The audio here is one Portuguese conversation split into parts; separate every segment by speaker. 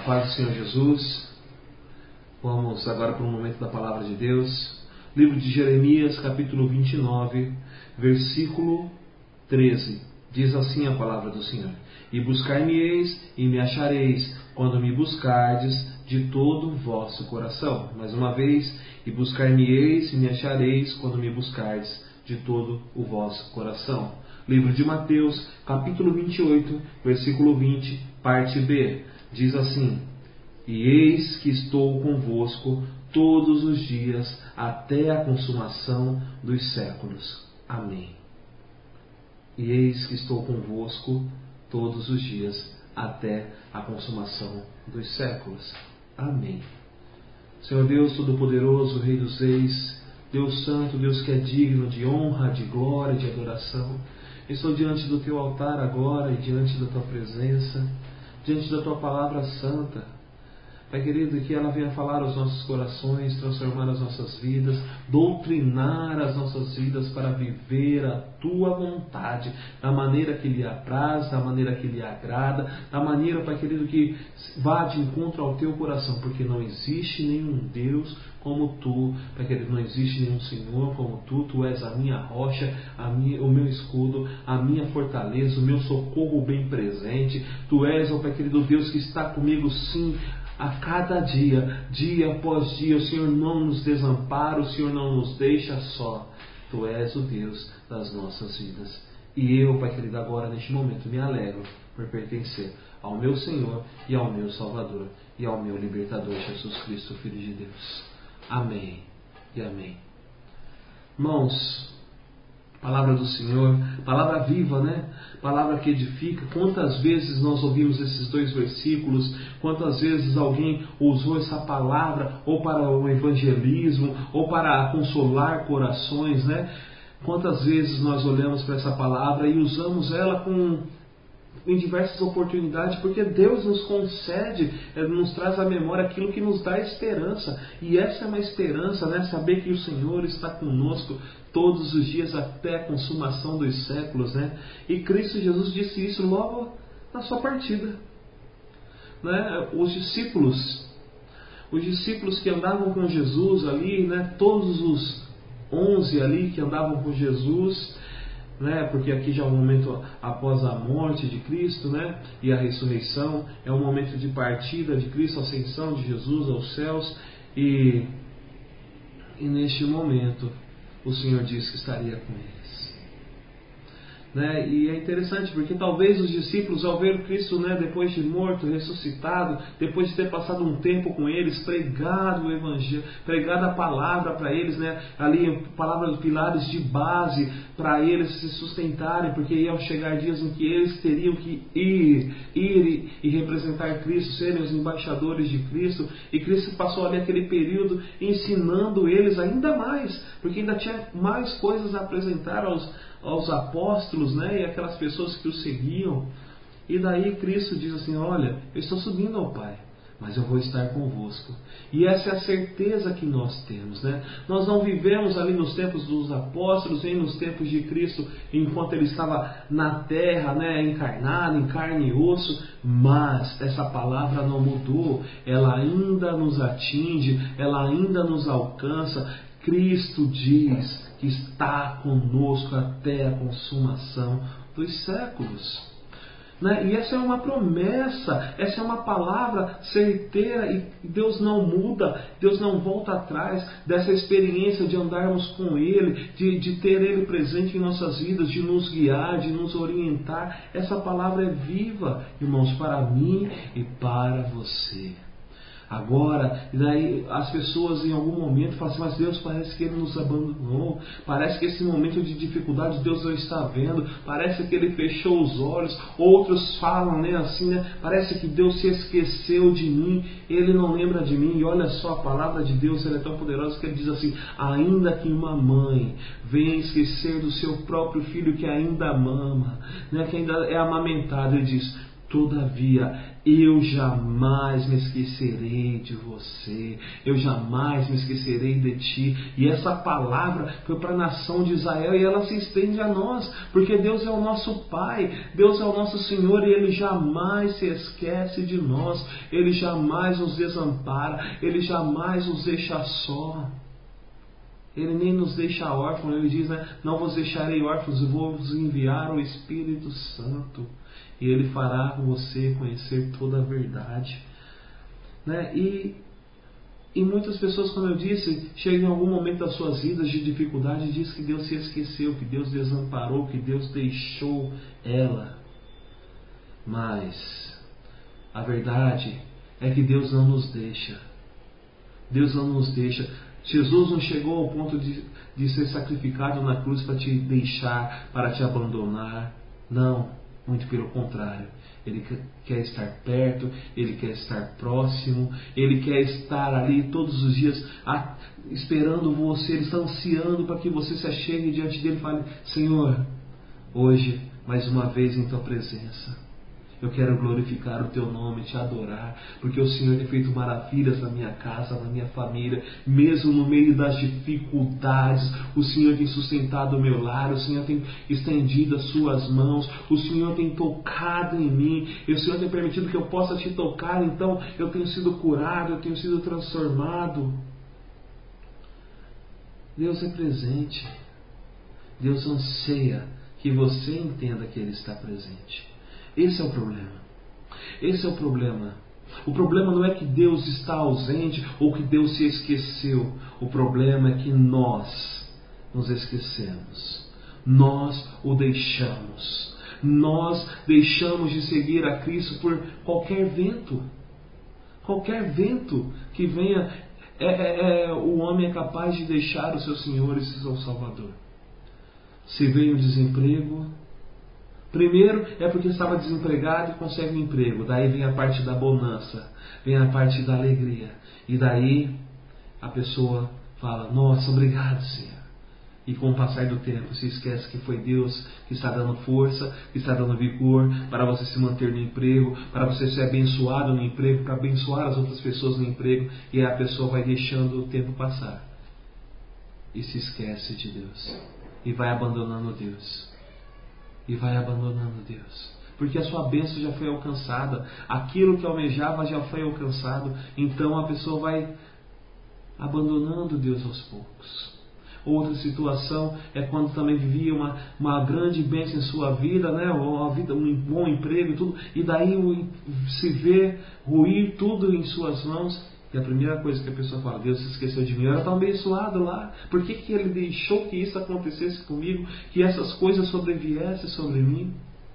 Speaker 1: paz do Senhor Jesus. Vamos agora para um momento da Palavra de Deus. Livro de Jeremias, capítulo 29, versículo 13. Diz assim a palavra do Senhor: E buscar-me-eis e me achareis, quando me buscardes de todo o vosso coração. Mais uma vez: e buscar-me-eis e me achareis, quando me buscardes de todo o vosso coração. Livro de Mateus, capítulo 28, versículo 20, parte B. Diz assim: E eis que estou convosco todos os dias, até a consumação dos séculos. Amém. E eis que estou convosco todos os dias, até a consumação dos séculos. Amém. Senhor Deus Todo-Poderoso, Rei dos Reis, Deus Santo, Deus que é digno de honra, de glória, de adoração, estou diante do Teu altar agora e diante da Tua presença, diante da Tua palavra santa. Pai querido, que ela venha falar aos nossos corações, transformar as nossas vidas, doutrinar as nossas vidas para viver a Tua vontade, da maneira que lhe apraz, da maneira que lhe agrada, da maneira, Pai querido, que vá de encontro ao Teu coração, porque não existe nenhum Deus como Tu, Pai querido, não existe nenhum Senhor como Tu és a minha rocha, o meu escudo, a minha fortaleza, o meu socorro bem presente. Tu és, ó Pai querido, Deus que está comigo sim, a cada dia, dia após dia. O Senhor não nos desampara, o Senhor não nos deixa só. Tu és o Deus das nossas vidas. E eu, Pai querido, agora neste momento me alegro por pertencer ao meu Senhor e ao meu Salvador e ao meu Libertador, Jesus Cristo, Filho de Deus. Amém e amém. Irmãos, palavra do Senhor, palavra viva, né? Palavra que edifica. Quantas vezes nós ouvimos esses dois versículos? Quantas vezes alguém usou essa palavra ou para o evangelismo ou para consolar corações, né? Quantas vezes nós olhamos para essa palavra e usamos ela em diversas oportunidades, porque Deus nos concede, nos traz à memória aquilo que nos dá esperança. E essa é uma esperança, né? Saber que o Senhor está conosco todos os dias até a consumação dos séculos, né? E Cristo Jesus disse isso logo na sua partida, né? Os discípulos que andavam com Jesus ali, né? Todos os 11 ali que andavam com Jesus, né? Porque aqui já é um momento após a morte de Cristo, né? E a ressurreição é um momento de partida de Cristo, a ascensão de Jesus aos céus, e neste momento o Senhor disse que estaria com eles, né? E é interessante porque talvez os discípulos, ao ver Cristo, né, depois de morto, ressuscitado, depois de ter passado um tempo com eles, pregado o Evangelho, pregado a palavra para eles, né, ali palavras, pilares de base para eles se sustentarem, porque iam chegar dias em que eles teriam que ir e representar Cristo, serem os embaixadores de Cristo. E Cristo passou ali aquele período ensinando eles ainda mais, porque ainda tinha mais coisas a apresentar aos apóstolos, né, e aquelas pessoas que o seguiam. E daí Cristo diz assim: olha, eu estou subindo ao Pai, mas eu vou estar convosco. E essa é a certeza que nós temos, né? Nós não vivemos ali nos tempos dos apóstolos, nem nos tempos de Cristo, enquanto Ele estava na terra, né, encarnado, em carne e osso, mas essa palavra não mudou, ela ainda nos atinge, ela ainda nos alcança. Cristo diz que está conosco até a consumação dos séculos, né? E essa é uma promessa, essa é uma palavra certeira, e Deus não muda, Deus não volta atrás dessa experiência de andarmos com Ele, de ter Ele presente em nossas vidas, de nos guiar, de nos orientar. Essa palavra é viva, irmãos, para mim e para você. Agora, daí as pessoas em algum momento falam assim: mas Deus, parece que Ele nos abandonou, parece que esse momento de dificuldade Deus não está vendo, parece que Ele fechou os olhos. Outros falam, né, assim, né, parece que Deus se esqueceu de mim, Ele não lembra de mim. E olha só, a palavra de Deus, ela é tão poderosa que Ele diz assim: ainda que uma mãe venha esquecer do seu próprio filho que ainda mama, né, que ainda é amamentado, Ele diz: Todavia, eu jamais me esquecerei de você, eu jamais me esquecerei de ti. E essa palavra foi para a nação de Israel e ela se estende a nós, porque Deus é o nosso Pai, Deus é o nosso Senhor e Ele jamais se esquece de nós, Ele jamais nos desampara, Ele jamais nos deixa só. Ele nem nos deixa órfãos, Ele diz, não vos deixarei órfãos, eu vou vos enviar o Espírito Santo. E Ele fará com você conhecer toda a verdade. E muitas pessoas, como eu disse, chegam em algum momento das suas vidas de dificuldade e diz que Deus se esqueceu, que Deus desamparou, que Deus deixou ela. Mas a verdade é que Deus não nos deixa. Deus não nos deixa. Jesus não chegou ao ponto de ser sacrificado na cruz para te deixar, para te abandonar. Não. Muito pelo contrário, Ele quer estar perto, Ele quer estar próximo, Ele quer estar ali todos os dias esperando você, Ele está ansiando para que você se achegue diante dEle e fale, Senhor, hoje, mais uma vez em Tua presença, eu quero glorificar o Teu nome, Te adorar, porque o Senhor tem feito maravilhas na minha casa, na minha família, mesmo no meio das dificuldades, o Senhor tem sustentado o meu lar, o Senhor tem estendido as Suas mãos, o Senhor tem tocado em mim, e o Senhor tem permitido que eu possa Te tocar, então eu tenho sido curado, eu tenho sido transformado. Deus é presente, Deus anseia que você entenda que Ele está presente. Esse é o problema. Esse é o problema. O problema não é que Deus está ausente ou que Deus se esqueceu. O problema é que nós nos esquecemos. Nós o deixamos. Nós deixamos de seguir a Cristo por qualquer vento. Qualquer vento que venha, o homem é capaz de deixar o seu Senhor e o seu Salvador. Se vem o desemprego, primeiro é porque estava desempregado e consegue um emprego. Daí vem a parte da bonança, vem a parte da alegria. E daí a pessoa fala, nossa, obrigado, Senhor. E com o passar do tempo se esquece que foi Deus que está dando força, que está dando vigor para você se manter no emprego, para você ser abençoado no emprego, para abençoar as outras pessoas no emprego. E aí a pessoa vai deixando o tempo passar e se esquece de Deus. E vai abandonando Deus. E vai abandonando Deus. Porque a sua bênção já foi alcançada. Aquilo que almejava já foi alcançado. Então a pessoa vai abandonando Deus aos poucos. Outra situação é quando também vivia uma grande bênção em sua vida, uma vida, um bom emprego, tudo, e daí se vê ruir tudo em suas mãos. E a primeira coisa que a pessoa fala, Deus se esqueceu de mim, eu era tão abençoado lá, por que Ele deixou que isso acontecesse comigo, que essas coisas sobreviessem sobre mim?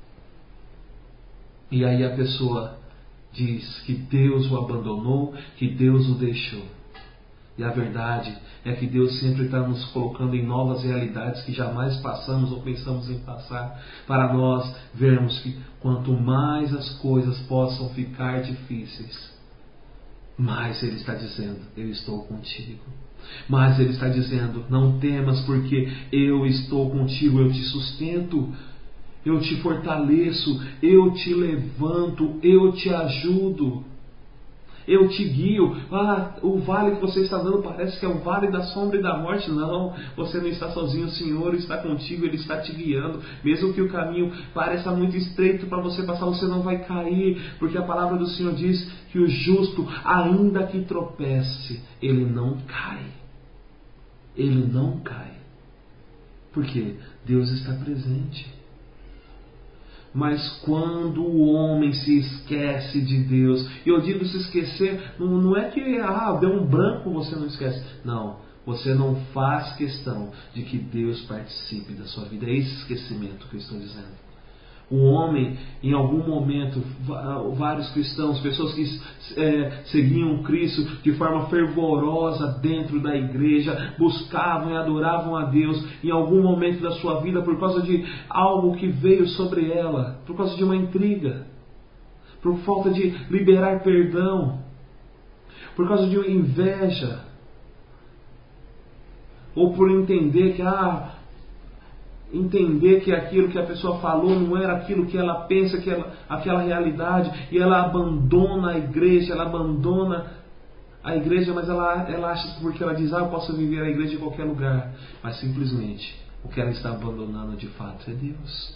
Speaker 1: E aí a pessoa diz que Deus o abandonou, que Deus o deixou. E a verdade é que Deus sempre está nos colocando em novas realidades que jamais passamos ou pensamos em passar, para nós vermos que quanto mais as coisas possam ficar difíceis, mais Ele está dizendo, eu estou contigo. Mas Ele está dizendo, não temas, porque eu estou contigo, eu te sustento, eu te fortaleço, eu te levanto, eu te ajudo, eu te guio. O vale que você está dando parece que é o vale da sombra e da morte. Não, você não está sozinho, o Senhor está contigo, Ele está te guiando. Mesmo que o caminho pareça muito estreito para você passar, você não vai cair, porque a palavra do Senhor diz que o justo, ainda que tropece, ele não cai. Ele não cai. Porque Deus está presente. Mas quando o homem se esquece de Deus, e eu digo se esquecer, não é que deu um branco, você não esquece. Não, você não faz questão de que Deus participe da sua vida. É esse esquecimento que eu estou dizendo. O homem, em algum momento, vários cristãos, pessoas que seguiam Cristo de forma fervorosa dentro da igreja, buscavam e adoravam a Deus, em algum momento da sua vida, por causa de algo que veio sobre ela, por causa de uma intriga, por falta de liberar perdão, por causa de uma inveja, ou por entender que entender que aquilo que a pessoa falou não era aquilo que ela pensa, aquela realidade, e ela abandona a igreja, mas ela acha que porque ela diz, eu posso viver a igreja em qualquer lugar, mas simplesmente o que ela está abandonando de fato é Deus.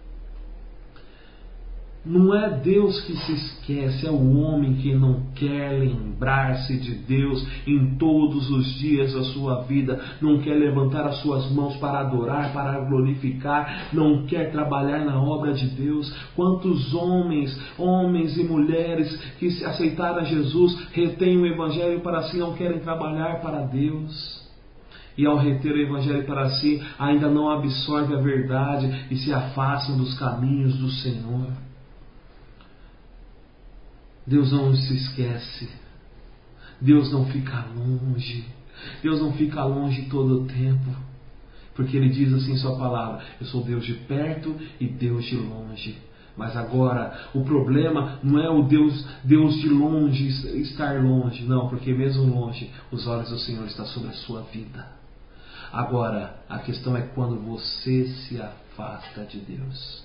Speaker 1: Não é Deus que se esquece, é o homem que não quer lembrar-se de Deus em todos os dias da sua vida, não quer levantar as suas mãos para adorar, para glorificar, não quer trabalhar na obra de Deus. Quantos homens e mulheres que aceitaram Jesus, retêm o Evangelho para si, não querem trabalhar para Deus. E ao reter o Evangelho para si, ainda não absorvem a verdade e se afastam dos caminhos do Senhor. Deus não se esquece. Deus não fica longe. Deus não fica longe todo o tempo. Porque Ele diz assim em sua palavra, eu sou Deus de perto e Deus de longe. Mas agora, o problema não é o Deus de longe, estar longe. Não, porque mesmo longe, os olhos do Senhor estão sobre a sua vida. Agora, a questão é quando você se afasta de Deus.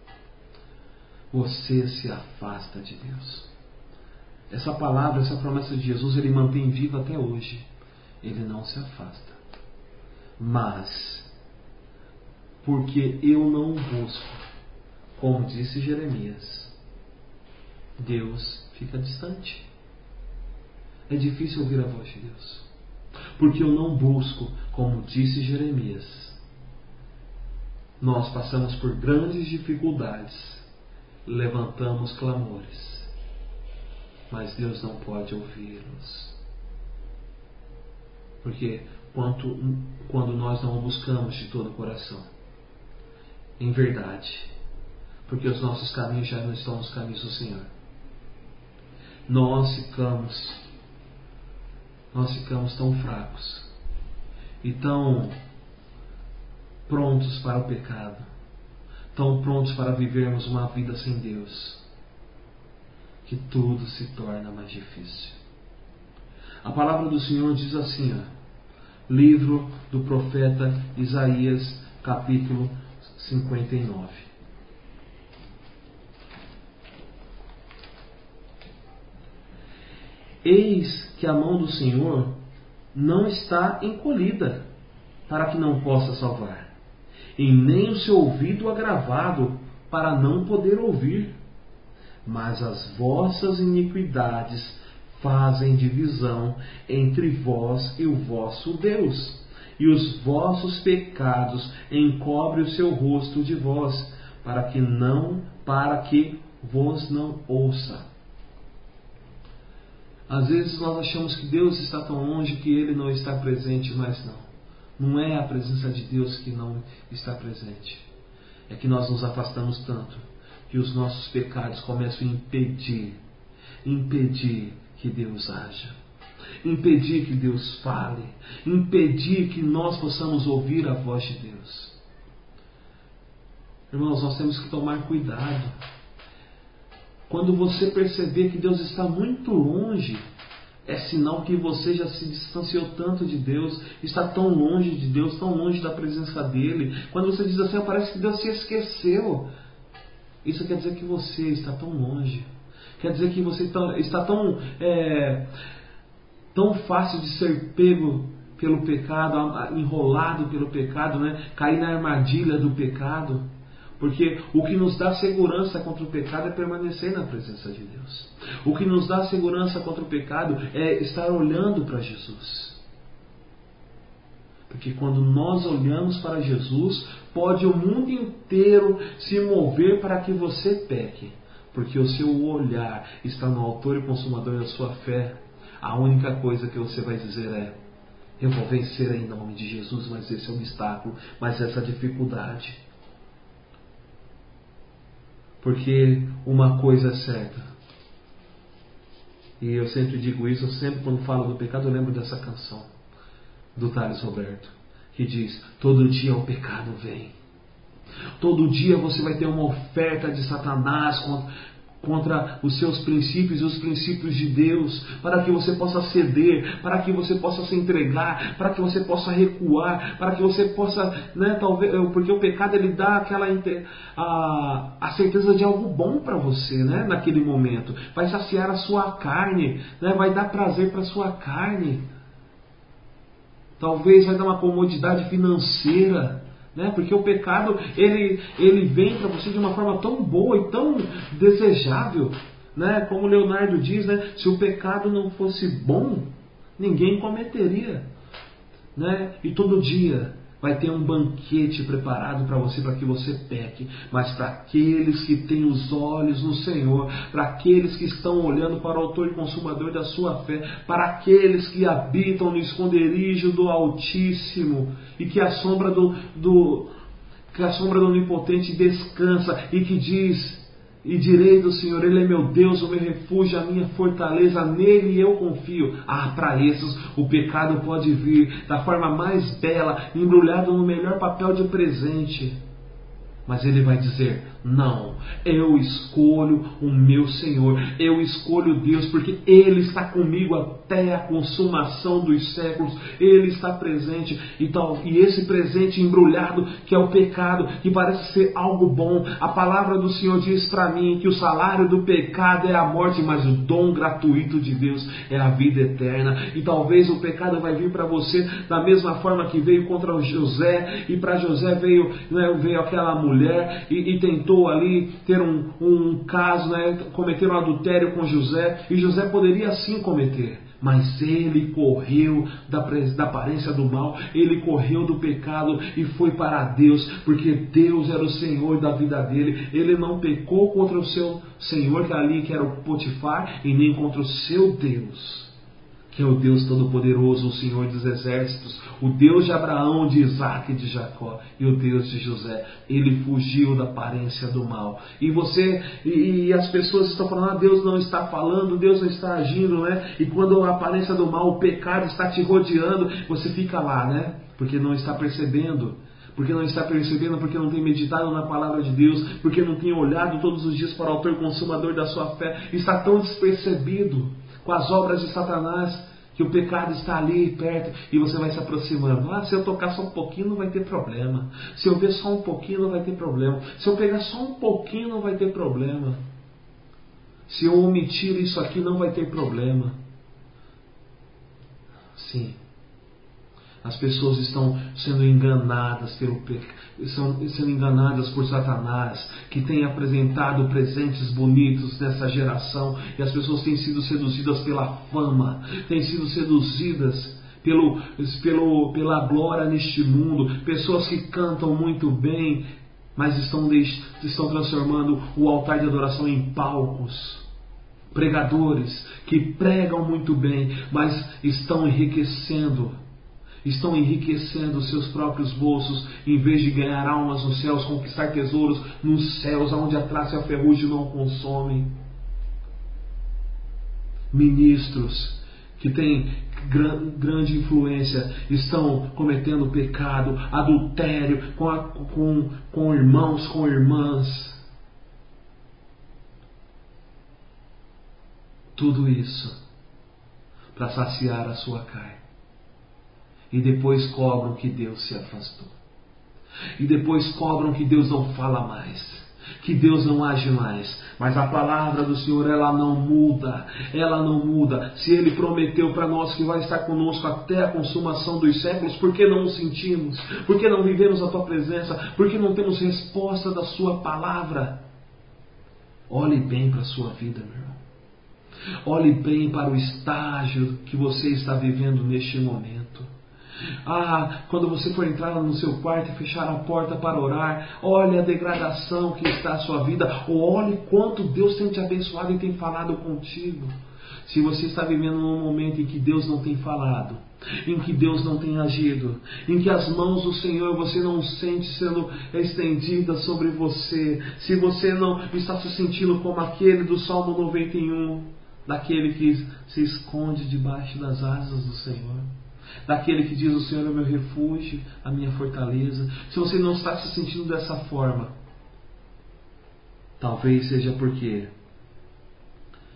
Speaker 1: Você se afasta de Deus. Essa palavra, essa promessa de Jesus, Ele mantém viva até hoje. Ele não se afasta. Mas, porque eu não busco, como disse Jeremias, Deus fica distante. É difícil ouvir a voz de Deus. Porque eu não busco, como disse Jeremias, nós passamos por grandes dificuldades, levantamos clamores, mas Deus não pode ouvi-los. Porque quando nós não o buscamos de todo o coração, em verdade, porque os nossos caminhos já não estão nos caminhos do Senhor, nós ficamos tão fracos e tão prontos para o pecado, tão prontos para vivermos uma vida sem Deus, que tudo se torna mais difícil. A palavra do Senhor diz assim, livro do profeta Isaías, capítulo 59. Eis que a mão do Senhor não está encolhida, para que não possa salvar, e nem o seu ouvido agravado, para não poder ouvir. Mas as vossas iniquidades fazem divisão entre vós e o vosso Deus, e os vossos pecados encobrem o seu rosto de vós, para que vos não ouça. Às vezes nós achamos que Deus está tão longe que Ele não está presente, mas não. Não é a presença de Deus que não está presente. É que nós nos afastamos tanto que os nossos pecados começam a impedir que Deus haja, impedir que Deus fale, impedir que nós possamos ouvir a voz de Deus. Irmãos, nós temos que tomar cuidado. Quando você perceber que Deus está muito longe, é sinal que você já se distanciou tanto de Deus, está tão longe de Deus, tão longe da presença dEle. Quando você diz assim, parece que Deus se esqueceu, isso quer dizer que você está tão longe. Quer dizer que você está tão fácil de ser pego pelo pecado, enrolado pelo pecado, cair na armadilha do pecado. Porque o que nos dá segurança contra o pecado é permanecer na presença de Deus. O que nos dá segurança contra o pecado é estar olhando para Jesus. Porque quando nós olhamos para Jesus, pode o mundo inteiro se mover para que você peque. Porque o seu olhar está no autor e consumador da sua fé. A única coisa que você vai dizer é, eu vou vencer em nome de Jesus, mas esse obstáculo, mas essa dificuldade. Porque uma coisa é certa, e eu sempre digo isso, sempre quando falo do pecado eu lembro dessa canção do Thales Roberto, que diz, todo dia o pecado vem, todo dia você vai ter uma oferta de Satanás contra os seus princípios e os princípios de Deus, para que você possa ceder, para que você possa se entregar, para que você possa recuar, para que você possa, talvez, porque o pecado ele dá aquela a certeza de algo bom para você, naquele momento, vai saciar a sua carne, vai dar prazer para a sua carne, talvez vai dar uma comodidade financeira. Porque o pecado ele vem para você de uma forma tão boa e tão desejável, como Leonardo diz, se o pecado não fosse bom, ninguém cometeria, e todo dia vai ter um banquete preparado para que você peque, mas para aqueles que têm os olhos no Senhor, para aqueles que estão olhando para o autor e consumador da sua fé, para aqueles que habitam no esconderijo do Altíssimo e que a sombra do Onipotente descansa e que diz: e direi do Senhor, Ele é meu Deus, o meu refúgio, a minha fortaleza, nele eu confio. Para esses o pecado pode vir da forma mais bela, embrulhado no melhor papel de presente. Mas ele vai dizer: não, eu escolho o meu Senhor, eu escolho Deus, porque Ele está comigo até a consumação dos séculos, Ele está presente, e esse presente embrulhado, que é o pecado, que parece ser algo bom, a palavra do Senhor diz para mim que o salário do pecado é a morte, mas o dom gratuito de Deus é a vida eterna, e talvez o pecado vai vir para você da mesma forma que veio contra o José, e para José veio aquela mulher, e tentou ali ter um caso, cometer um adultério com José, e José poderia sim cometer, mas ele correu da aparência do mal, ele correu do pecado e foi para Deus, porque Deus era o Senhor da vida dele. Ele não pecou contra o seu Senhor, que era o Potifar, e nem contra o seu Deus, que é o Deus Todo-Poderoso, o Senhor dos Exércitos, o Deus de Abraão, de Isaac e de Jacó, e o Deus de José. Ele fugiu da aparência do mal. E as pessoas estão falando: Deus não está falando, Deus não está agindo, E quando a aparência do mal, o pecado está te rodeando, você fica lá, Porque não está percebendo. Porque não tem meditado na palavra de Deus, porque não tem olhado todos os dias para o autor e consumador da sua fé, está tão despercebido com as obras de Satanás, que o pecado está ali perto, e você vai se aproximando. Se eu tocar só um pouquinho não vai ter problema, se eu ver só um pouquinho não vai ter problema, se eu pegar só um pouquinho não vai ter problema, se eu omitir isso aqui não vai ter problema. Sim, as pessoas estão sendo enganadas sendo enganadas por Satanás, que tem apresentado presentes bonitos nessa geração, e as pessoas têm sido seduzidas pela fama, têm sido seduzidas pela glória neste mundo. Pessoas que cantam muito bem, mas estão transformando o altar de adoração em palcos. Pregadores que pregam muito bem, mas estão enriquecendo os seus próprios bolsos, em vez de ganhar almas nos céus, conquistar tesouros nos céus, onde a traça e a ferrugem não consomem. Ministros que têm grande influência estão cometendo pecado, adultério com irmãos, com irmãs. Tudo isso para saciar a sua carne. E depois cobram que Deus se afastou. E depois cobram que Deus não fala mais, que Deus não age mais. Mas a palavra do Senhor, ela não muda. Ela não muda. Se Ele prometeu para nós que vai estar conosco até a consumação dos séculos, por que não o sentimos? Por que não vivemos a Tua presença? Por que não temos resposta da Sua palavra? Olhe bem para a sua vida, meu irmão. Olhe bem para o estágio que você está vivendo neste momento. Quando você for entrar no seu quarto e fechar a porta para orar, olhe a degradação que está a sua vida, ou olhe quanto Deus tem te abençoado e tem falado contigo. Se você está vivendo num momento em que Deus não tem falado, em que Deus não tem agido, em que as mãos do Senhor você não sente sendo estendidas sobre você, se você não está se sentindo como aquele do Salmo 91, daquele que se esconde debaixo das asas do Senhor, daquele que diz: o Senhor é o meu refúgio, a minha fortaleza. Se você não está se sentindo dessa forma, talvez seja porque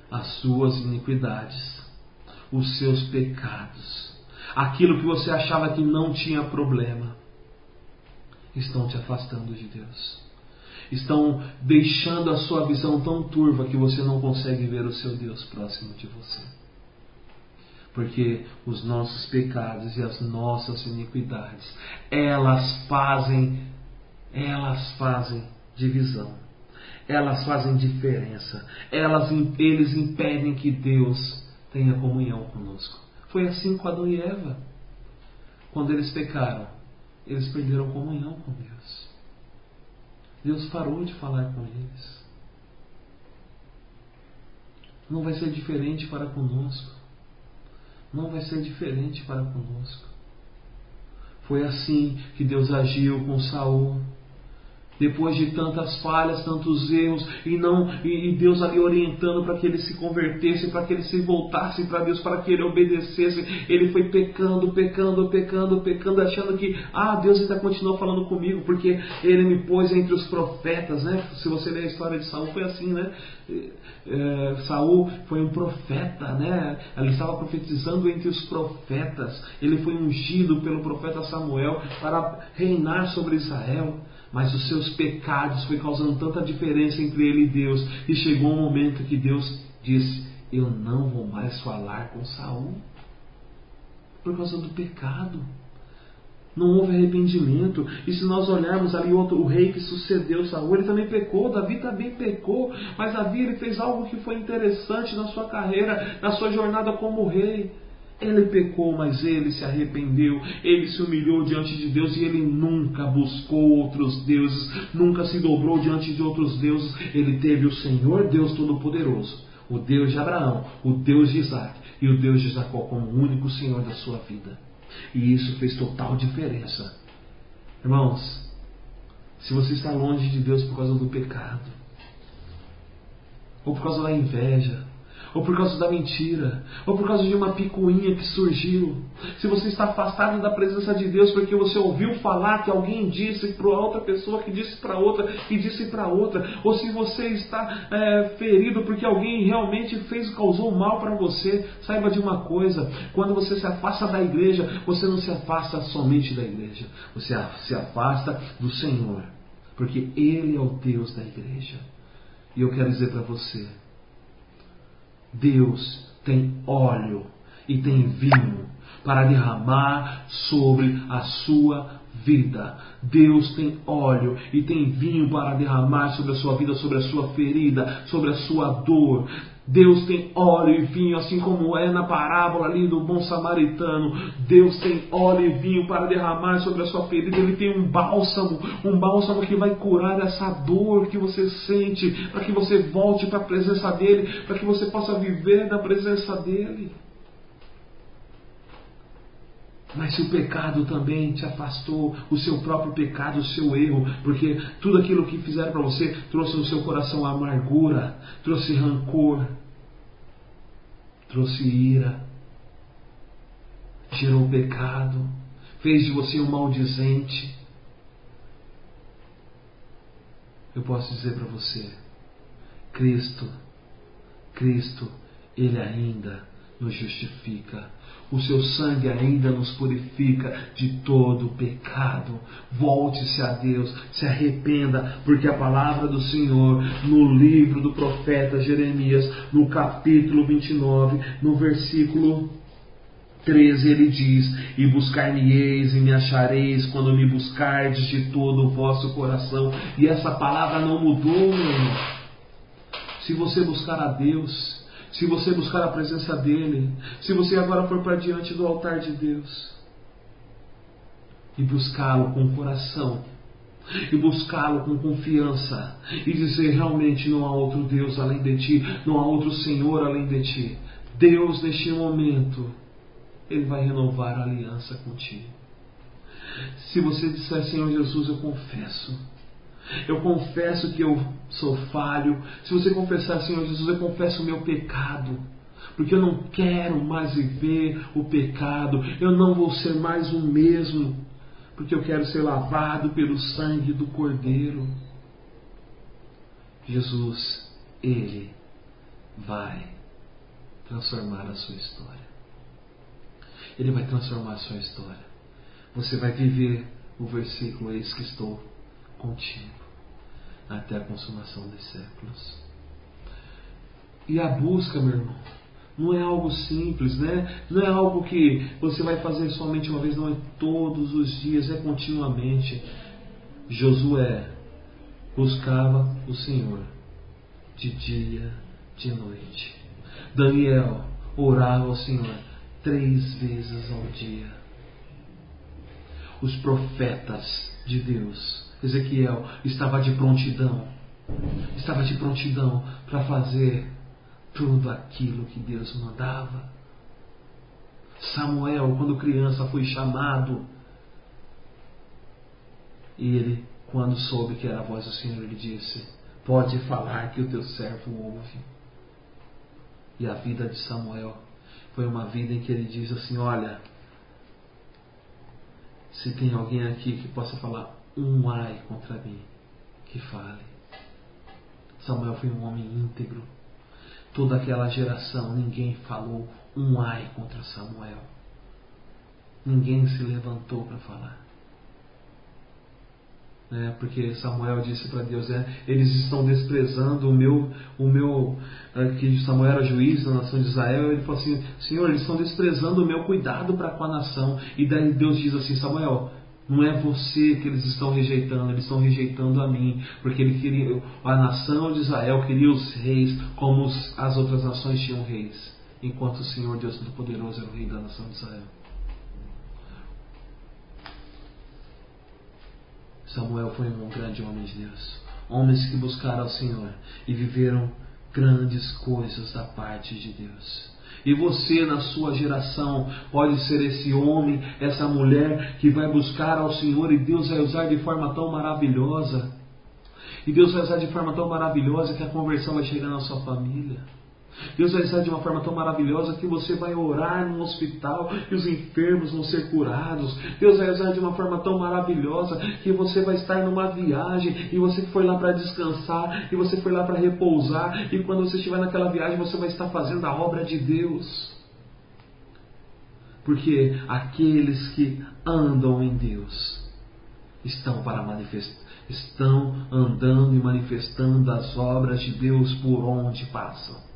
Speaker 1: as suas iniquidades, os seus pecados, aquilo que você achava que não tinha problema, estão te afastando de Deus. Estão deixando a sua visão tão turva que você não consegue ver o seu Deus próximo de você. Porque os nossos pecados e as nossas iniquidades, elas fazem divisão. Elas fazem diferença. Eles impedem que Deus tenha comunhão conosco. Foi assim com Adão e Eva. Quando eles pecaram, eles perderam comunhão com Deus. Deus parou de falar com eles. Não vai ser diferente para conosco. Não vai ser diferente para conosco. Foi assim que Deus agiu com Saul. Depois de tantas falhas, tantos erros, e Deus ali orientando para que ele se convertesse, para que ele se voltasse para Deus, para que ele obedecesse, ele foi pecando, achando que Deus ainda continua falando comigo, porque ele me pôs entre os profetas, né? Se você ler a história de Saul, foi assim, né? Saul foi um profeta, né? Ele estava profetizando entre os profetas. Ele foi ungido pelo profeta Samuel para reinar sobre Israel. Mas os seus pecados foi causando tanta diferença entre ele e Deus, e chegou um momento que Deus disse: eu não vou mais falar com Saul, por causa do pecado. Não houve arrependimento. E se nós olharmos ali o rei que sucedeu Saul, ele também pecou. Davi também pecou. Mas Davi, ele fez algo que foi interessante na sua carreira, na sua jornada como rei. Ele pecou, mas ele se arrependeu, ele se humilhou diante de Deus e ele nunca buscou outros deuses, nunca se dobrou diante de outros deuses. Ele teve o Senhor Deus Todo-Poderoso, o Deus de Abraão, o Deus de Isaac e o Deus de Jacó como o único Senhor da sua vida. E isso fez total diferença. Irmãos, se você está longe de Deus por causa do pecado, ou por causa da inveja, ou por causa da mentira, ou por causa de uma picuinha que surgiu, se você está afastado da presença de Deus porque você ouviu falar que alguém disse para outra pessoa, que disse para outra, que disse para outra, ou se você está ferido porque alguém realmente causou mal para você, saiba de uma coisa: quando você se afasta da igreja, você não se afasta somente da igreja, você se afasta do Senhor, porque Ele é o Deus da igreja. E eu quero dizer para você, Deus tem óleo e tem vinho para derramar sobre a sua vida. Deus tem óleo e tem vinho para derramar sobre a sua vida, sobre a sua ferida, sobre a sua dor. Deus tem óleo e vinho, assim como é na parábola ali do bom samaritano. Deus tem óleo e vinho para derramar sobre a sua ferida. Ele tem um bálsamo que vai curar essa dor que você sente, para que você volte para a presença dEle, para que você possa viver na presença dEle. Mas se o pecado também te afastou, o seu próprio pecado, o seu erro, porque tudo aquilo que fizeram para você trouxe no seu coração amargura, trouxe rancor, trouxe ira, gerou pecado, fez de você um maldizente. Eu posso dizer para você, Cristo, Ele ainda nos justifica. O seu sangue ainda nos purifica de todo pecado. Volte-se a Deus, se arrependa, porque a palavra do Senhor, no livro do profeta Jeremias, no capítulo 29, no versículo 13, ele diz: e buscar-me-eis e me achareis quando me buscardes de todo o vosso coração. E essa palavra não mudou, meu irmão. Se você buscar a Deus, se você buscar a presença dEle, se você agora for para diante do altar de Deus e buscá-lo com coração, e buscá-lo com confiança, e dizer: realmente não há outro Deus além de Ti, não há outro Senhor além de Ti. Deus, neste momento, Ele vai renovar a aliança contigo. Se você disser: Senhor Jesus, eu confesso que eu sou falho. Se você confessar: Senhor Jesus, eu confesso o meu pecado, porque eu não quero mais viver o pecado, eu não vou ser mais o mesmo, porque eu quero ser lavado pelo sangue do Cordeiro. Jesus, Ele vai transformar a sua história. Ele vai transformar a sua história. Você vai viver o versículo: eis que estou contigo até a consumação dos séculos. E a busca, meu irmão, não é algo simples, né? Não é algo que você vai fazer somente uma vez, não, é todos os dias, é continuamente. Josué buscava o Senhor de dia, de noite. Daniel orava ao Senhor 3 vezes ao dia. Os profetas de Deus, Ezequiel, estava de prontidão para fazer tudo aquilo que Deus mandava. Samuel, quando criança, foi chamado, e ele, quando soube que era a voz do Senhor, ele disse: pode falar que o teu servo ouve. E a vida de Samuel foi uma vida em que ele diz assim: olha, se tem alguém aqui que possa falar um ai contra mim, que fale. Samuel foi um homem íntegro. Toda aquela geração, ninguém falou um ai contra Samuel. Ninguém se levantou para falar. Porque Samuel disse para Deus: eles estão desprezando que Samuel era juiz da nação de Israel. Ele falou assim: Senhor, eles estão desprezando o meu cuidado para com a nação. E daí Deus diz assim: Samuel, não é você que eles estão rejeitando, eles estão rejeitando a mim, porque ele queria, a nação de Israel queria os reis como as outras nações tinham reis, enquanto o Senhor Deus Todo-Poderoso era o rei da nação de Israel. Samuel foi um grande homem de Deus. Homens que buscaram ao Senhor e viveram grandes coisas da parte de Deus. E você, na sua geração, pode ser esse homem, essa mulher que vai buscar ao Senhor, e Deus vai usar de forma tão maravilhosa. E Deus vai usar de forma tão maravilhosa que a conversão vai chegar na sua família. Deus vai usar de uma forma tão maravilhosa que você vai orar no hospital e os enfermos vão ser curados. Deus vai usar de uma forma tão maravilhosa que você vai estar numa viagem e você foi lá para descansar, e você foi lá para repousar, e quando você estiver naquela viagem você vai estar fazendo a obra de Deus. Porque aqueles que andam em Deus estão andando e manifestando as obras de Deus por onde passam.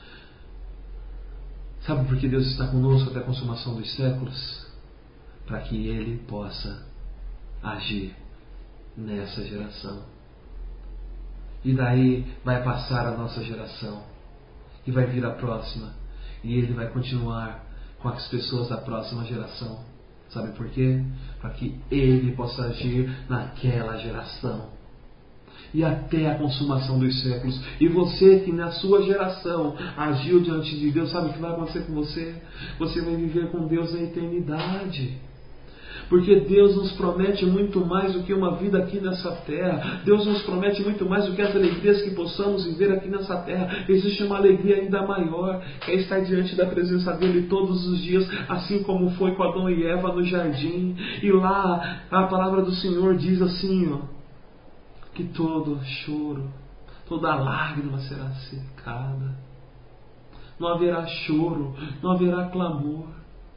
Speaker 1: Sabe por que Deus está conosco até a consumação dos séculos? Para que Ele possa agir nessa geração. E daí vai passar a nossa geração. E vai vir a próxima. E Ele vai continuar com as pessoas da próxima geração. Sabe por quê? Para que Ele possa agir naquela geração. E até a consumação dos séculos. E você que na sua geração agiu diante de Deus, sabe o que vai acontecer com você? Você vai viver com Deus na eternidade. Porque Deus nos promete muito mais do que uma vida aqui nessa terra. Deus nos promete muito mais do que as alegrias que possamos viver aqui nessa terra. Existe uma alegria ainda maior, que é estar diante da presença dEle todos os dias, assim como foi com Adão e Eva no jardim. E lá a palavra do Senhor diz assim, que todo choro, toda lágrima será secada. Não haverá choro, não haverá clamor.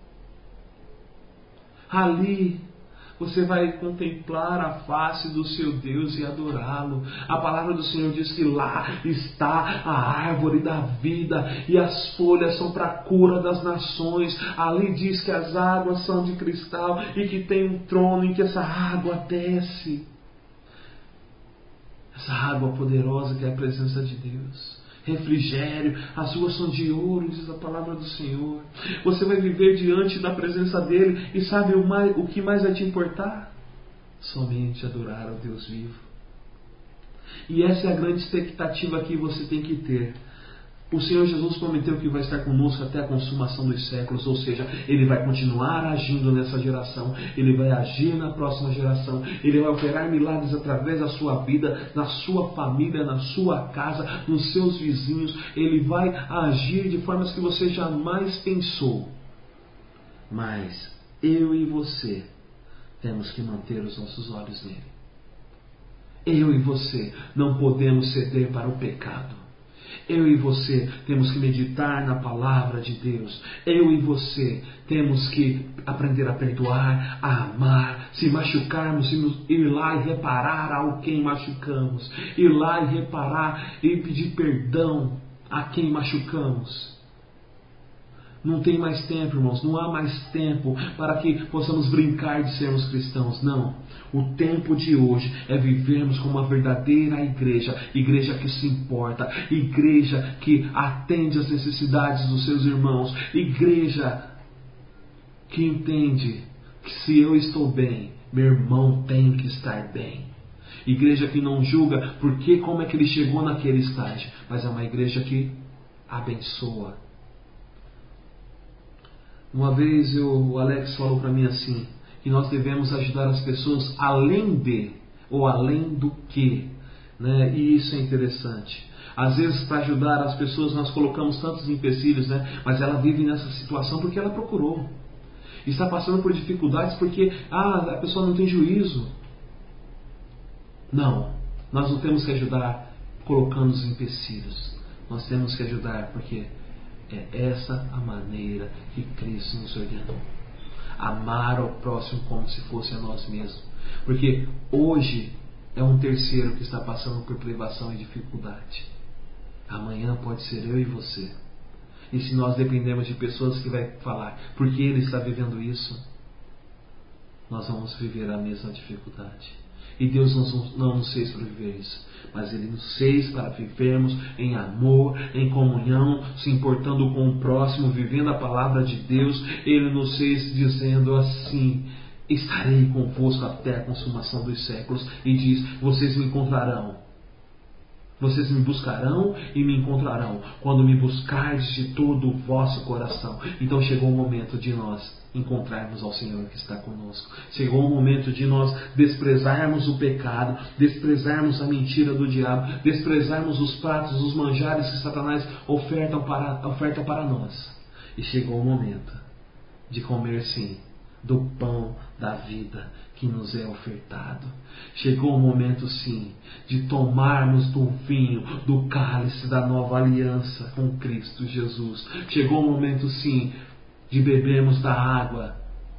Speaker 1: Ali você vai contemplar a face do seu Deus e adorá-lo. A palavra do Senhor diz que lá está a árvore da vida e as folhas são para a cura das nações. Ali diz que as águas são de cristal e que tem um trono em que essa água desce. Essa água poderosa que é a presença de Deus. Refrigério, as ruas são de ouro, diz a palavra do Senhor. Você vai viver diante da presença dEle e sabe o que mais vai te importar? Somente adorar ao Deus vivo. E essa é a grande expectativa que você tem que ter. O Senhor Jesus prometeu que vai estar conosco até a consumação dos séculos, ou seja, Ele vai continuar agindo nessa geração, Ele vai agir na próxima geração, Ele vai operar milagres através da sua vida, na sua família, na sua casa, nos seus vizinhos. Ele vai agir de formas que você jamais pensou. Mas eu e você temos que manter os nossos olhos nele. Eu e você não podemos ceder para o pecado. Eu e você temos que meditar na palavra de Deus. Eu e você temos que aprender a perdoar, a amar. Se machucarmos, ir lá e reparar ao quem machucamos. Ir lá e reparar e pedir perdão a quem machucamos. Não tem mais tempo, irmãos, não há mais tempo para que possamos brincar de sermos cristãos. Não. O tempo de hoje é vivermos como uma verdadeira igreja. Igreja que se importa. Igreja que atende às necessidades dos seus irmãos. Igreja que entende que se eu estou bem, meu irmão tem que estar bem. Igreja que não julga porque como é que ele chegou naquele estágio. Mas é uma igreja que abençoa. Uma vez o Alex falou para mim assim, que nós devemos ajudar as pessoas além de, ou além do que, né? E isso é interessante. Às vezes para ajudar as pessoas nós colocamos tantos empecilhos, né? Mas ela vive nessa situação porque ela procurou. Está passando por dificuldades porque a pessoa não tem juízo. Não, nós não temos que ajudar colocando os empecilhos. Nós temos que ajudar porque é essa a maneira que Cristo nos ordenou. Amar ao próximo como se fosse a nós mesmos. Porque hoje é um terceiro que está passando por privação e dificuldade. Amanhã pode ser eu e você. E se nós dependemos de pessoas que vai falar porque ele está vivendo isso, nós vamos viver a mesma dificuldade. E Deus não nos fez para viver isso, mas Ele nos fez para vivermos em amor, em comunhão, se importando com o próximo, vivendo a palavra de Deus. Ele nos fez dizendo assim: estarei convosco até a consumação dos séculos. E diz: vocês me encontrarão. Vocês me buscarão e me encontrarão quando me buscardes de todo o vosso coração. Então chegou o momento de nós encontrarmos ao Senhor que está conosco. Chegou o momento de nós desprezarmos o pecado, desprezarmos a mentira do diabo, desprezarmos os pratos, os manjares que Satanás oferta para nós. E chegou o momento de comer sim do pão da vida que nos é ofertado. Chegou o momento sim de tomarmos do vinho, do cálice da nova aliança com Cristo Jesus. Chegou o momento sim de bebermos da água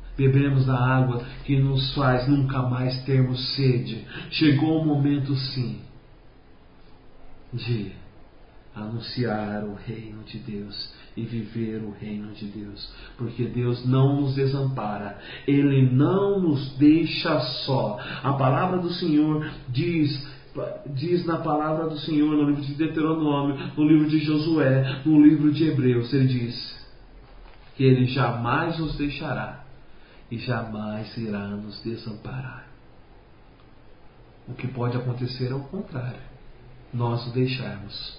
Speaker 1: que nos faz nunca mais termos sede. Chegou o momento sim de anunciar o reino de Deus e viver o reino de Deus, porque Deus não nos desampara, Ele não nos deixa só. A palavra do Senhor diz na palavra do Senhor, no livro de Deuteronômio, no livro de Josué, no livro de Hebreus, Ele diz que Ele jamais nos deixará e jamais irá nos desamparar. O que pode acontecer é o contrário, nós o deixarmos.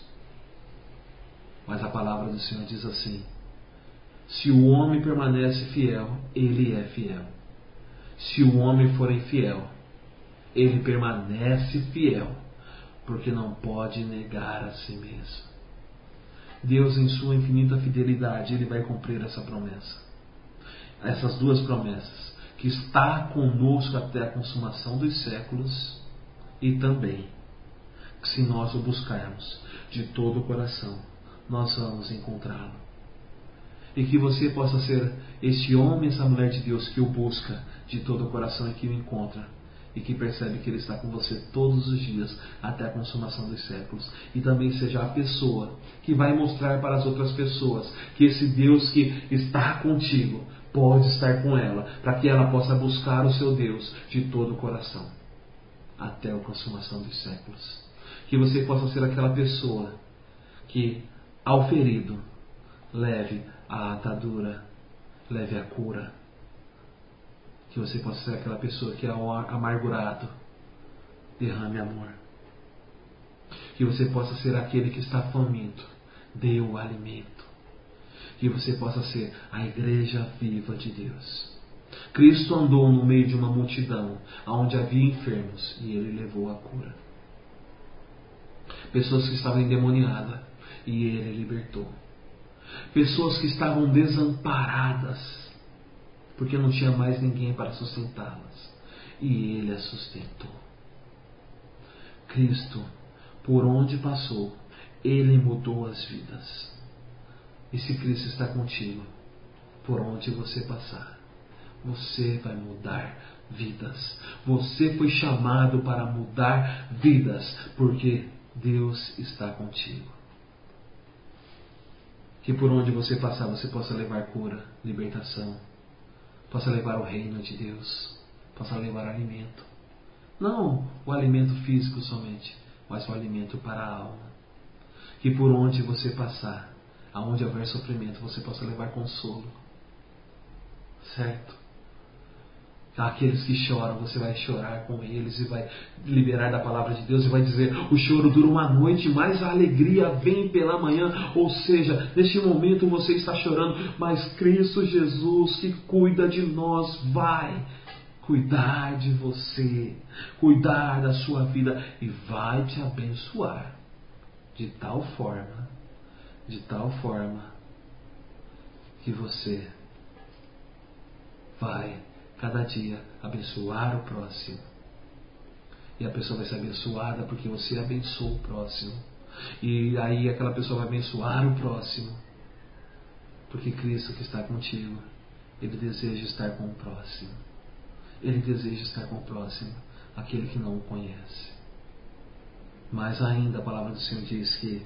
Speaker 1: Mas a palavra do Senhor diz assim: se o homem permanece fiel, ele é fiel. Se o homem for infiel, ele permanece fiel, porque não pode negar a si mesmo. Deus, em sua infinita fidelidade, Ele vai cumprir essa promessa. Essas duas promessas, que está conosco até a consumação dos séculos, e também, que se nós o buscarmos de todo o coração, nós vamos encontrá-lo. E que você possa ser este homem, essa mulher de Deus que o busca de todo o coração e que o encontra. E que percebe que Ele está com você todos os dias até a consumação dos séculos. E também seja a pessoa que vai mostrar para as outras pessoas que esse Deus que está contigo pode estar com ela, para que ela possa buscar o seu Deus de todo o coração até a consumação dos séculos. Que você possa ser aquela pessoa que, ao ferido, leve a atadura, leve a cura. Que você possa ser aquela pessoa que, ao amargurado, derrame amor. Que você possa ser aquele que está faminto, dê o alimento. Que você possa ser a igreja viva de Deus. Cristo andou no meio de uma multidão onde havia enfermos e Ele levou a cura. Pessoas que estavam endemoniadas e Ele libertou. Pessoas que estavam desamparadas porque não tinha mais ninguém para sustentá-las e Ele as sustentou. Cristo, por onde passou, Ele mudou as vidas. E se Cristo está contigo, por onde você passar, você vai mudar vidas. Você foi chamado para mudar vidas, porque Deus está contigo. Que por onde você passar, você possa levar cura, libertação, possa levar o reino de Deus, possa levar alimento. Não o alimento físico somente, mas o alimento para a alma. Que por onde você passar, aonde houver sofrimento, você possa levar consolo. Certo? Aqueles que choram, você vai chorar com eles e vai liberar da palavra de Deus e vai dizer: o choro dura uma noite, mas a alegria vem pela manhã. Ou seja, neste momento você está chorando, mas Cristo Jesus, que cuida de nós, vai cuidar de você, cuidar da sua vida e vai te abençoar de tal forma que você vai cada dia abençoar o próximo. E a pessoa vai ser abençoada porque você abençoou o próximo. E aí aquela pessoa vai abençoar o próximo. Porque Cristo que está contigo, Ele deseja estar com o próximo. Ele deseja estar com o próximo, aquele que não o conhece. Mas ainda a palavra do Senhor diz que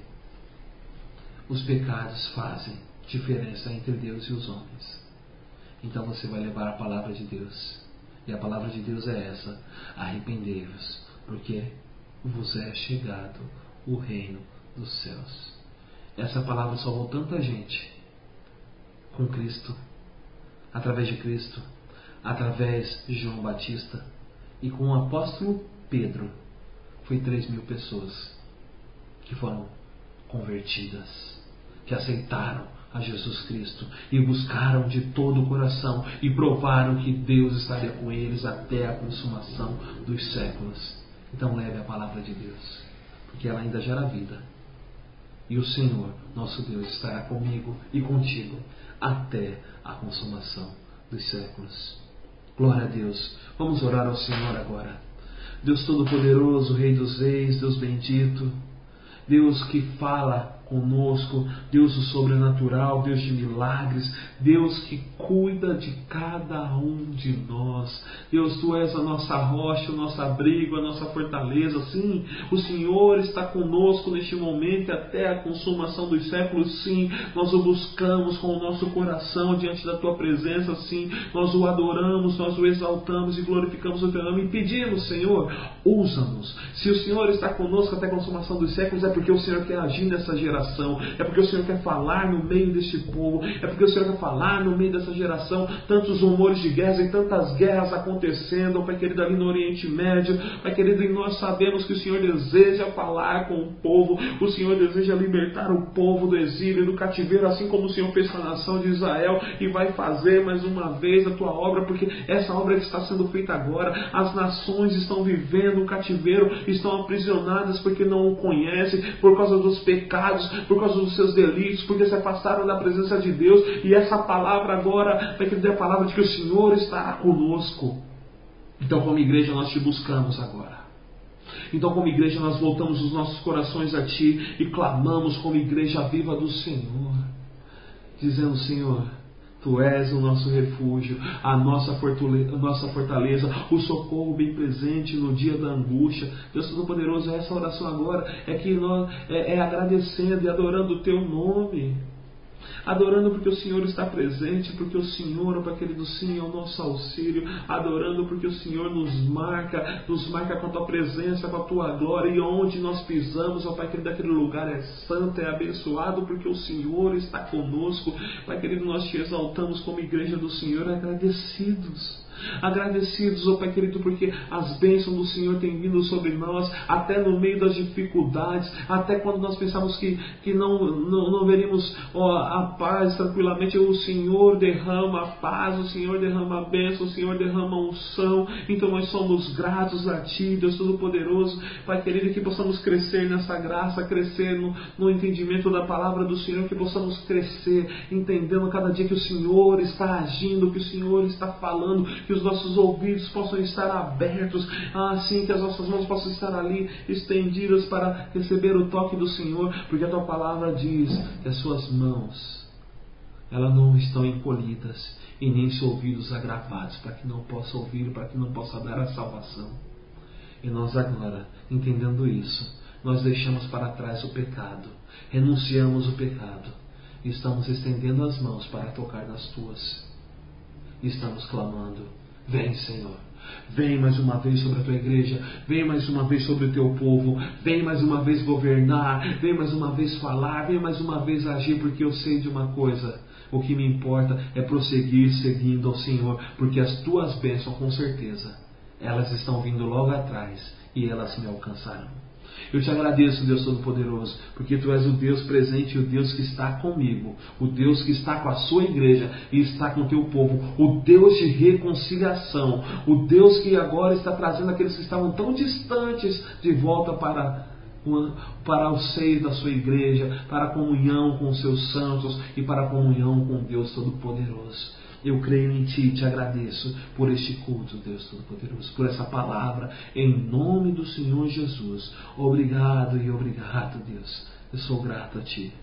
Speaker 1: os pecados fazem diferença entre Deus e os homens. Então você vai levar a palavra de Deus. E a palavra de Deus é essa: arrependei-vos, porque vos é chegado o reino dos céus. Essa palavra salvou tanta gente com Cristo, através de Cristo, através de João Batista e com o apóstolo Pedro. Foi 3.000 pessoas que foram convertidas, que aceitaram a Jesus Cristo e buscaram de todo o coração e provaram que Deus estaria com eles até a consumação dos séculos. Então leve a palavra de Deus, porque ela ainda gera vida. E o Senhor, nosso Deus, estará comigo e contigo até a consumação dos séculos. Glória a Deus. Vamos orar ao Senhor agora. Deus Todo-Poderoso, Rei dos Reis, Deus bendito, Deus que fala conosco, Deus do sobrenatural, Deus de milagres, Deus que cuida de cada um de nós. Deus, Tu és a nossa rocha, o nosso abrigo, a nossa fortaleza. Sim, o Senhor está conosco neste momento até a consumação dos séculos. Sim, nós o buscamos com o nosso coração diante da Tua presença. Sim, nós o adoramos, nós o exaltamos e glorificamos o Teu nome e pedimos: Senhor, usa-nos. Se o Senhor está conosco até a consumação dos séculos, é porque o Senhor quer agir nessa geração. É porque o Senhor quer falar no meio deste povo. É porque o Senhor quer falar no meio dessa geração. Tantos rumores de guerras e tantas guerras acontecendo, Pai querido, ali no Oriente Médio. Pai querido, e nós sabemos que o Senhor deseja falar com o povo. O Senhor deseja libertar o povo do exílio e do cativeiro, assim como o Senhor fez com a nação de Israel, e vai fazer mais uma vez a Tua obra, porque essa obra que está sendo feita agora. As nações estão vivendo o cativeiro, estão aprisionadas porque não o conhecem, por causa dos pecados, por causa dos seus delitos, porque se afastaram da presença de Deus. E essa palavra agora vai querer a palavra de que o Senhor estará conosco. Então, como igreja, nós Te buscamos agora. Então, como igreja, nós voltamos os nossos corações a Ti e clamamos como igreja viva do Senhor, dizendo: Senhor, Tu és o nosso refúgio, a nossa fortaleza, o socorro bem presente no dia da angústia. Deus Todo-Poderoso, essa oração agora é que nós agradecendo e adorando o Teu nome. Adorando porque o Senhor está presente, porque o Senhor, Pai querido, sim, é o nosso auxílio. Adorando porque o Senhor nos marca com a Tua presença, com a Tua glória. E onde nós pisamos, ó Pai querido, aquele lugar é santo, é abençoado, porque o Senhor está conosco. Pai querido, nós Te exaltamos como igreja do Senhor, agradecidos, ó Pai querido, porque as bênçãos do Senhor têm vindo sobre nós, até no meio das dificuldades, até quando nós pensamos que não veríamos a paz tranquilamente. O Senhor derrama a paz, o Senhor derrama a bênção, o Senhor derrama a unção. Então nós somos gratos a Ti, Deus Todo-Poderoso, Pai querido, que possamos crescer nessa graça, crescer no entendimento da palavra do Senhor, que possamos crescer entendendo cada dia que o Senhor está agindo, que o Senhor está falando, que os nossos ouvidos possam estar abertos, assim que as nossas mãos possam estar ali estendidas para receber o toque do Senhor, porque a tua palavra diz que as suas mãos, elas não estão encolhidas e nem seus ouvidos agravados, para que não possa ouvir, para que não possa dar a salvação. E nós agora, entendendo isso, nós deixamos para trás o pecado, renunciamos o pecado, e estamos estendendo as mãos para tocar nas tuas. E estamos clamando: vem, Senhor. Vem mais uma vez sobre a tua igreja, vem mais uma vez sobre o teu povo, vem mais uma vez governar, vem mais uma vez falar, vem mais uma vez agir, porque eu sei de uma coisa: o que me importa é prosseguir seguindo ao Senhor, porque as tuas bênçãos, com certeza, elas estão vindo logo atrás e elas me alcançarão. Eu te agradeço, Deus Todo-Poderoso, porque Tu és o Deus presente e o Deus que está comigo, o Deus que está com a sua igreja e está com o Teu povo, o Deus de reconciliação, o Deus que agora está trazendo aqueles que estavam tão distantes de volta para o seio da sua igreja, para a comunhão com os seus santos e para a comunhão com Deus Todo-Poderoso. Eu creio em Ti e Te agradeço por este culto, Deus Todo-Poderoso, por essa palavra, em nome do Senhor Jesus. Obrigado e obrigado, Deus. Eu sou grato a Ti.